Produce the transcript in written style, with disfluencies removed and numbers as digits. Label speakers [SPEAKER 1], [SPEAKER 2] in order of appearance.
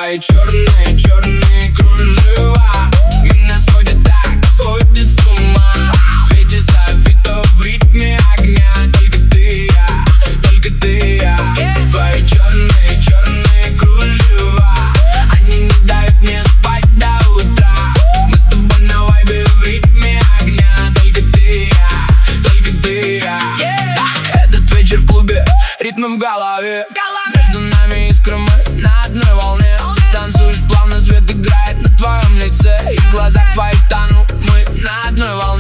[SPEAKER 1] Твои черные кружева меня сводят так, сводят с ума. В свете софитов, в ритме огня. Только ты и я, только ты и я. Твои черные кружева, они не дают мне спать до утра. Мы с тобой на вайбе, в ритме огня. Только ты и я, только ты и я. Этот вечер в клубе, ритмы в голове. Между нами искры, мы на одной волне. Танцуешь плавно, свет играет на твоем лице, и в глазах твоих тону мы на одной волне.